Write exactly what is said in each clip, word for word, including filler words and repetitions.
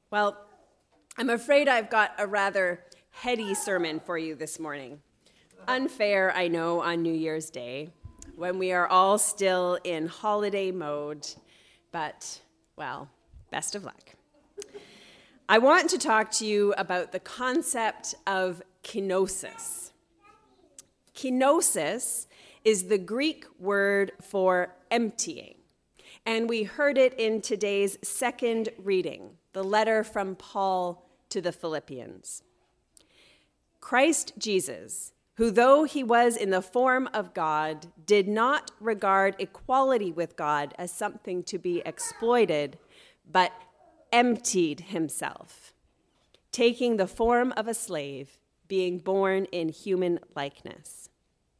Well, I'm afraid I've got a rather heady sermon for you this morning. Unfair, I know, on New Year's Day, when we are all still in holiday mode, but, well, best of luck. I want to talk to you about the concept of kenosis. Kenosis is the Greek word for emptying, and we heard it in today's second reading, the letter from Paul to the Philippians. Christ Jesus, who though he was in the form of God, did not regard equality with God as something to be exploited, but emptied himself, taking the form of a slave, being born in human likeness.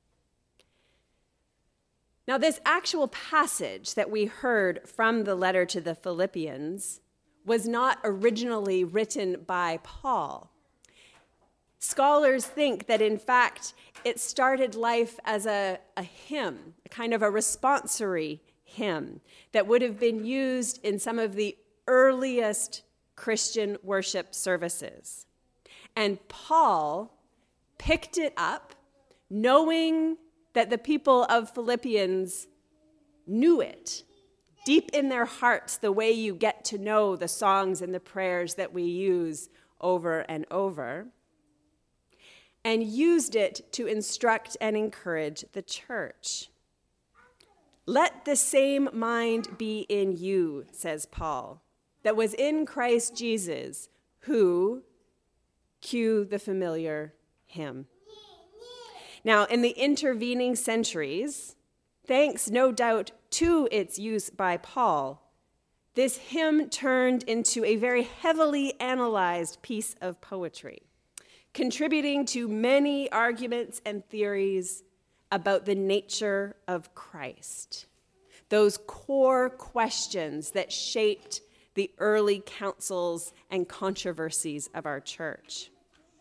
Now, this actual passage that we heard from the letter to the Philippians was not originally written by Paul. Scholars think that, in fact, it started life as a, a hymn, a kind of a responsory hymn that would have been used in some of the earliest Christian worship services. And Paul picked it up, knowing that the people of Philippians knew it deep in their hearts, the way you get to know the songs and the prayers that we use over and over, and used it to instruct and encourage the church. Let the same mind be in you, says Paul, that was in Christ Jesus, who, cue the familiar hymn. Now, in the intervening centuries, thanks no doubt to its use by Paul, this hymn turned into a very heavily analyzed piece of poetry, contributing to many arguments and theories about the nature of Christ, those core questions that shaped the early councils and controversies of our church.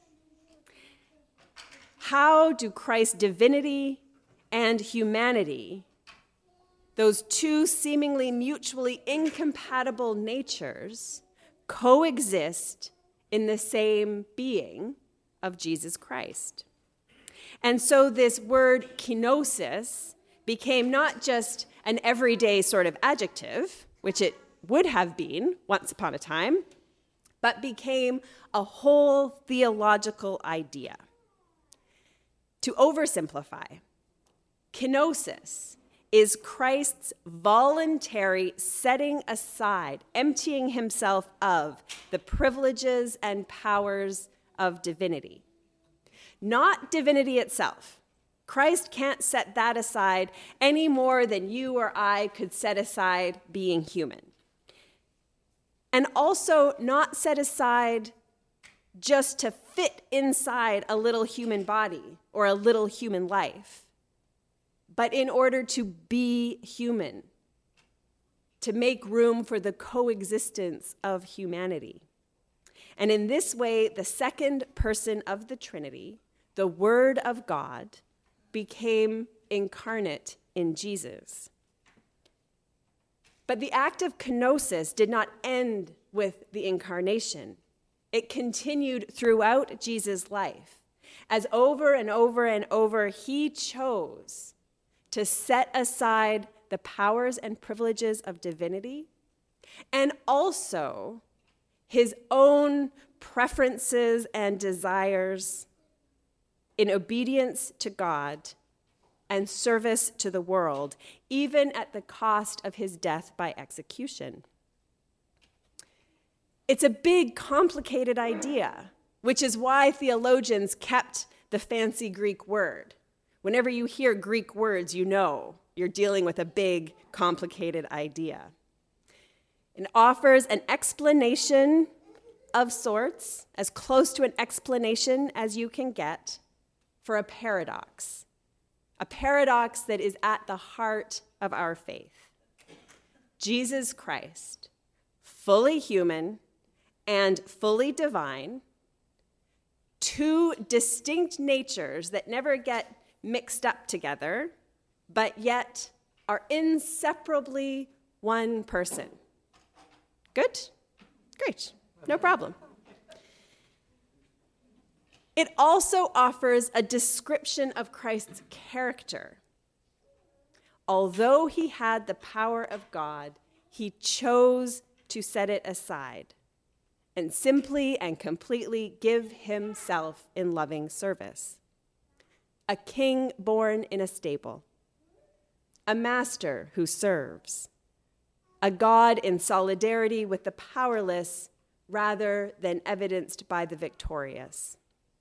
How do Christ's divinity and humanity, those two seemingly mutually incompatible natures, coexist in the same being of Jesus Christ? And so this word kenosis became not just an everyday sort of adjective, which it would have been once upon a time, but became a whole theological idea. To oversimplify, kenosis is Christ's voluntary setting aside, emptying himself of the privileges and powers of divinity. Not divinity itself. Christ can't set that aside any more than you or I could set aside being human. And also not set aside just to fit inside a little human body or a little human life, but in order to be human, to make room for the coexistence of humanity. And in this way, the second person of the Trinity, the Word of God, became incarnate in Jesus. But the act of kenosis did not end with the incarnation. It continued throughout Jesus' life, as over and over and over he chose to set aside the powers and privileges of divinity, and also his own preferences and desires in obedience to God and service to the world, even at the cost of his death by execution. It's a big, complicated idea, which is why theologians kept the fancy Greek word. Whenever you hear Greek words, you know you're dealing with a big, complicated idea. It offers an explanation of sorts, as close to an explanation as you can get, for a paradox. A paradox that is at the heart of our faith. Jesus Christ, fully human and fully divine, two distinct natures that never get mixed up together, but yet are inseparably one person. Good? Great. No problem. It also offers a description of Christ's character. Although he had the power of God, he chose to set it aside and simply and completely give himself in loving service. A king born in a stable, a master who serves, a God in solidarity with the powerless rather than evidenced by the victorious.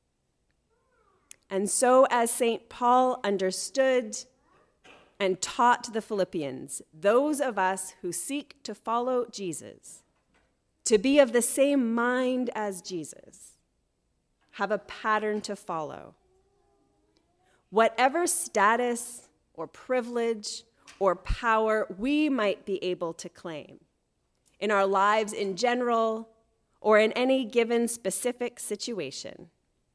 And so, as Saint Paul understood and taught the Philippians, those of us who seek to follow Jesus, to be of the same mind as Jesus, have a pattern to follow. Whatever status or privilege or power we might be able to claim in our lives in general or in any given specific situation,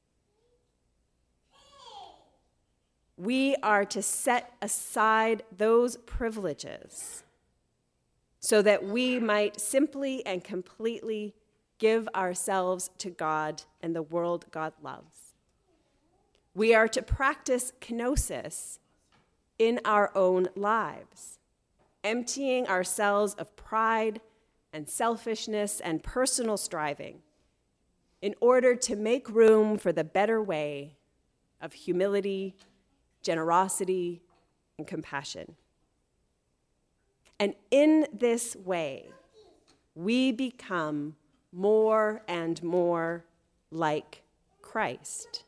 we are to set aside those privileges so that we might simply and completely give ourselves to God and the world God loves. We are to practice kenosis in our own lives, emptying ourselves of pride and selfishness and personal striving in order to make room for the better way of humility, generosity, and compassion. And in this way, we become more and more like Christ.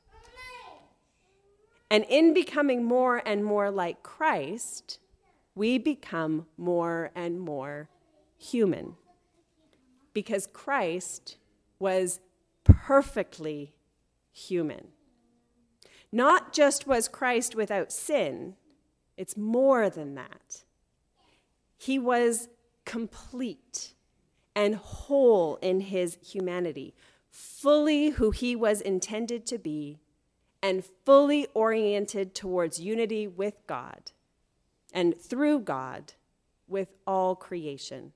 And in becoming more and more like Christ, we become more and more human. Because Christ was perfectly human. Not just was Christ without sin, it's more than that. He was complete and whole in his humanity, fully who he was intended to be, and fully oriented towards unity with God, and through God, with all creation.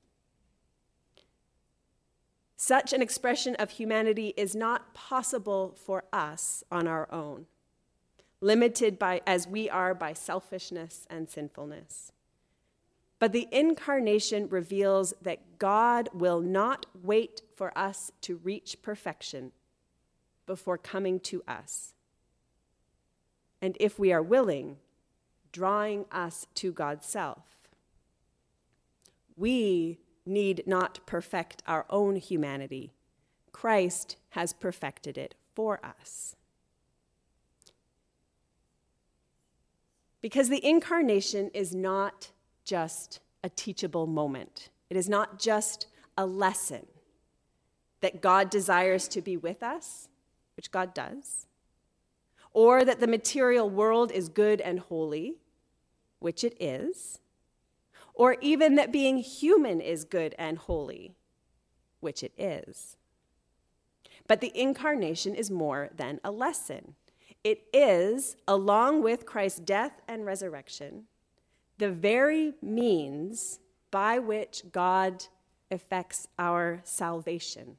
Such an expression of humanity is not possible for us on our own, limited by as we are by selfishness and sinfulness. But the incarnation reveals that God will not wait for us to reach perfection before coming to us. And if we are willing, drawing us to God's self. We need not perfect our own humanity. Christ has perfected it for us. Because the incarnation is not just a teachable moment. It is not just a lesson that God desires to be with us, which God does, or that the material world is good and holy, which it is, or even that being human is good and holy, which it is. But the incarnation is more than a lesson. It is, along with Christ's death and resurrection, the very means by which God effects our salvation.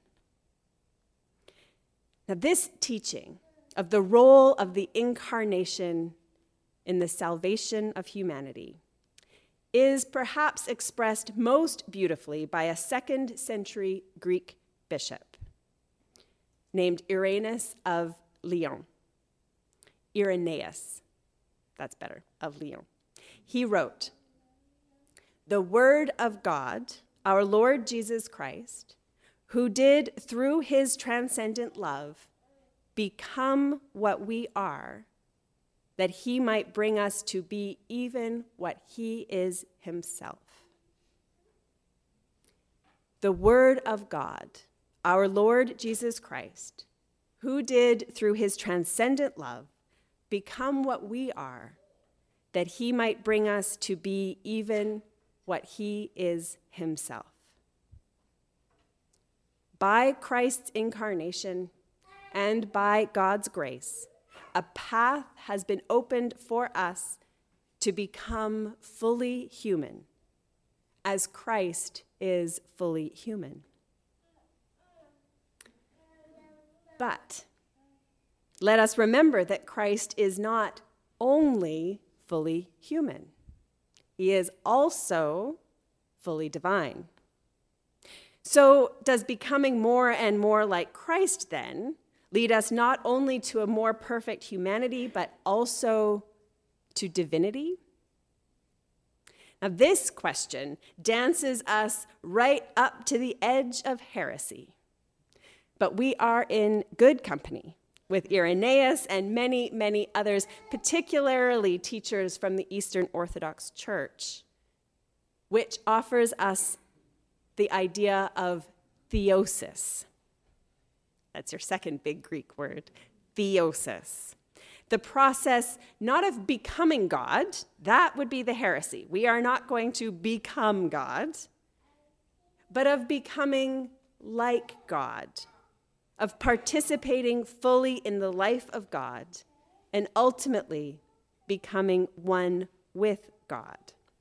Now, this teaching of the role of the incarnation in the salvation of humanity is perhaps expressed most beautifully by a second century Greek bishop named Irenaeus of Lyon. Irenaeus, that's better, of Lyon. He wrote, "The word of God, our Lord Jesus Christ, who did through his transcendent love become what we are, that he might bring us to be even what he is himself." The word of God, our Lord Jesus Christ, who did through his transcendent love become what we are, that he might bring us to be even what he is himself. By Christ's incarnation and by God's grace, a path has been opened for us to become fully human, as Christ is fully human. But let us remember that Christ is not only fully human. He is also fully divine. So does becoming more and more like Christ then lead us not only to a more perfect humanity, but also to divinity? Now, this question dances us right up to the edge of heresy. But we are in good company with Irenaeus and many, many others, particularly teachers from the Eastern Orthodox Church, which offers us the idea of theosis. That's your second big Greek word, theosis. The process not of becoming God, that would be the heresy. We are not going to become God, but of becoming like God, of participating fully in the life of God, and ultimately becoming one with God.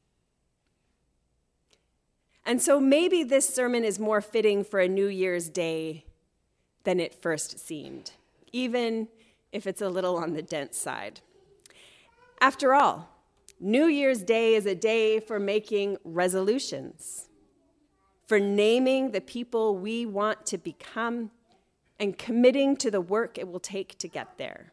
And so maybe this sermon is more fitting for a New Year's Day than it first seemed, even if it's a little on the dense side. After all, New Year's Day is a day for making resolutions, for naming the people we want to become and committing to the work it will take to get there.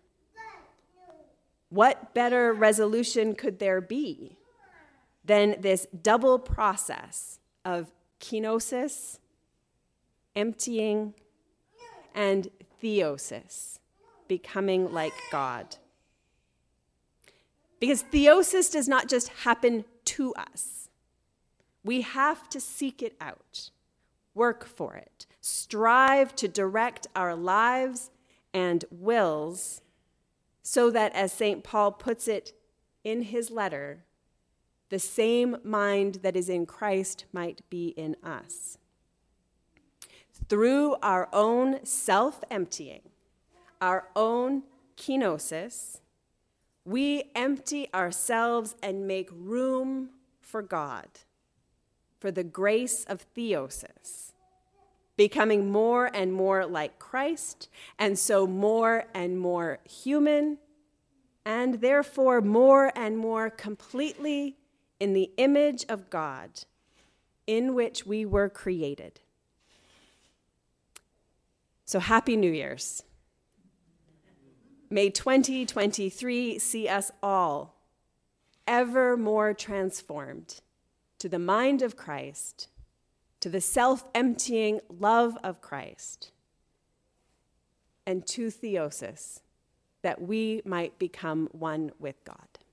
What better resolution could there be than this double process of kenosis, emptying, and theosis, becoming like God? Because theosis does not just happen to us. We have to seek it out, work for it, strive to direct our lives and wills so that, as Saint Paul puts it in his letter, the same mind that is in Christ might be in us. Through our own self-emptying, our own kenosis, we empty ourselves and make room for God, for the grace of theosis, becoming more and more like Christ, and so more and more human, and therefore more and more completely in the image of God in which we were created. So happy New Year's. May twenty twenty-three see us all ever more transformed to the mind of Christ, to the self-emptying love of Christ, and to theosis, that we might become one with God.